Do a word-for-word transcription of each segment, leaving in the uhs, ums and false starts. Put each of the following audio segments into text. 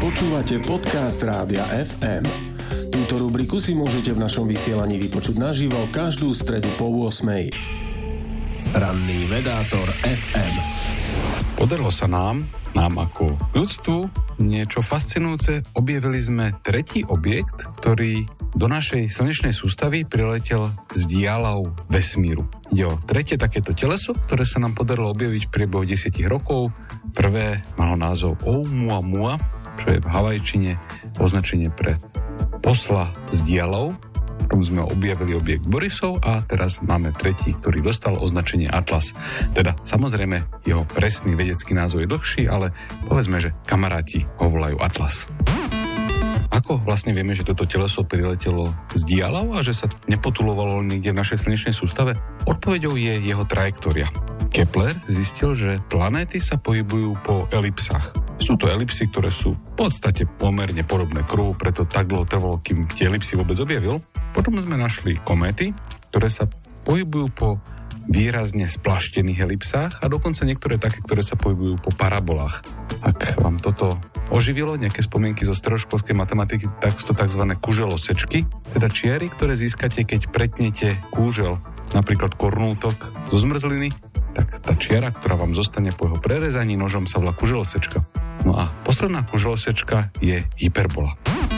Počúvate podcast Rádia ef em. Túto rubriku si môžete v našom vysielaní vypočuť naživo každú stredu po ôsmej. Ranný vedátor ef em. Podarilo sa nám, nám ako ľudstvu, niečo fascinujúce. Objavili sme tretí objekt, ktorý do našej slnečnej sústavy priletel z diaľov vesmíru. Ide o tretie takéto teleso, ktoré sa nám podarilo objaviť v priebehu desať rokov. Prvé malo názov Oumuamua, čo je v havajčine označenie pre posla z diaľov. Potom sme objavili objekt Borisov a teraz máme tretí, ktorý dostal označenie Atlas. Teda samozrejme jeho presný vedecký názov je dlhší, ale povedzme, že kamaráti ho volajú Atlas. Ako vlastne vieme, že toto teleso priletelo z diaľov a že sa nepotulovalo niekde v našej slnečnej sústave? Odpoveďou je jeho trajektória. Kepler zistil, že planéty sa pohybujú po elipsách. Sú to elipsy, ktoré sú v podstate pomerne podobné kruhu, preto tak dlho trvalo, kým tie elipsy vôbec objavil. Potom sme našli kométy, ktoré sa pohybujú po výrazne splaštených elipsách a dokonca niektoré také, ktoré sa pohybujú po parabolách. Ak vám toto oživilo nejaké spomienky zo stredoškolskej matematiky, tak sú to tzv. Kuželosečky, teda čiary, ktoré získate, keď pretnete kúžel, napríklad kornútok zo zmrzliny, tak tá čiara, ktorá vám zostane po jeho prerezaní nožom, sa volá kuželosečka. No a posledná kuželosečka je hyperbola.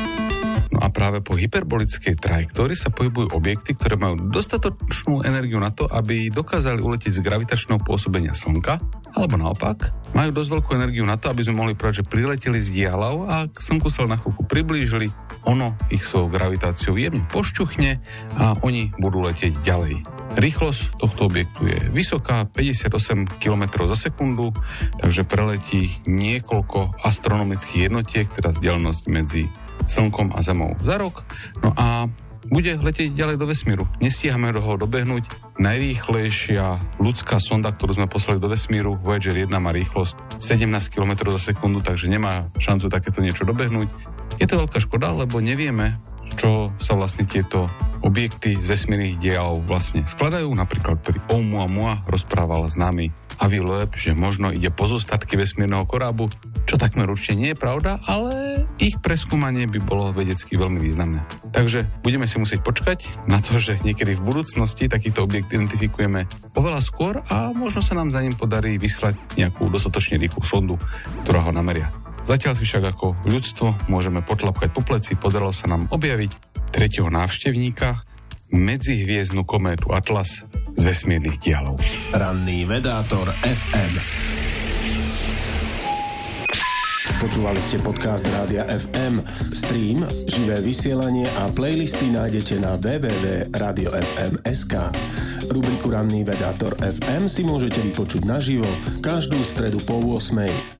No a práve po hyperbolickej trajektórii sa pohybujú objekty, ktoré majú dostatočnú energiu na to, aby dokázali uletieť z gravitačného pôsobenia Slnka, alebo naopak, majú dosť veľkú energiu na to, aby sme mohli povedať, že prileteli z diaľov a k Slnku sa na chvíľku priblížili, ono ich svojou gravitáciou jemne pošťuchne a oni budú letieť ďalej. Rýchlosť tohto objektu je vysoká, päťdesiatosem kilometrov za sekundu, takže preletí niekoľko astronomických jednotiek, teda vzdialenosť medzi Slnkom a Zemou za rok. No a bude letieť ďalej do vesmíru. Nestíhame do ho dobehnúť. Najrýchlejšia ľudská sonda, ktorú sme poslali do vesmíru, Voyager jeden, má rýchlosť sedemnásť kilometrov za sekundu, takže nemá šancu takéto niečo dobehnúť. Je to veľká škoda, lebo nevieme, čo sa vlastne tieto objekty z vesmírnych diaľov vlastne skladajú. Napríklad pri Oumuamua rozprával s nami Avi Loeb, že možno ide pozostatky vesmírneho korábu, čo takmer určite nie je pravda, ale ich preskúmanie by bolo vedecky veľmi významné. Takže budeme si musieť počkať na to, že niekedy v budúcnosti takýto objekt identifikujeme oveľa skôr a možno sa nám za ním podarí vyslať nejakú dostatočne rýchlu sondu, ktorá ho nameria. Zatiaľ si však ako ľudstvo môžeme potlapkať po pleci, podarilo sa nám objaviť tretieho návštevníka, medzihviezdnu kométu Atlas z vesmírnych diaľov. Ranný vedátor ef em. Počúvali ste podcast Rádia ef em. Stream, živé vysielanie a playlisty nájdete na w w w bodka radio f m bodka es ka. Rubriku Ranný vedátor ef em si môžete vypočuť naživo každú stredu po ôsmej.